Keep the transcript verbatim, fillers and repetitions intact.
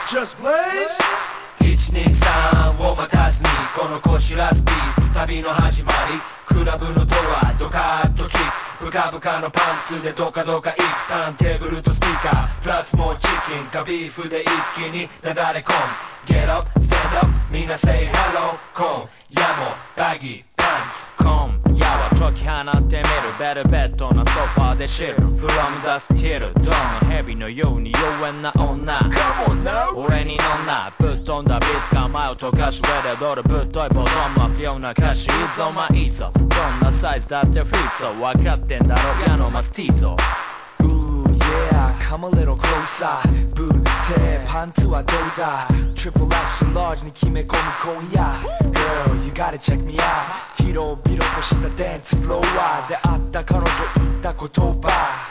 Just blaze いちにさんを待たずにこのこしらすピース旅の始まりクラブのドアドカッとキックブカブカのパンツでドカドカいくターンテーブルとスピーカープラスもうチキンかビーフで一気になだれ込む Get up, stand up みんな say hello 今夜もバギーパンツ今夜は解き放ってみるベルベットなソファーで知る From dusk till dawn 蛇のように妖艶な女 Come on now 俺に飲んだぶっ飛んだビーツが前を溶かし上で踊るぶっといボトムは不要な歌詞いいぞまあいいぞどんなサイズだってフリーゾ分かってんだろ矢のマスティーゾ Ooh yeah come a little closer ブってパンツはどうだ Triple X large に決め込む今夜 Girl you gotta check me out 広々としたダンスフロアで会った彼女言った言葉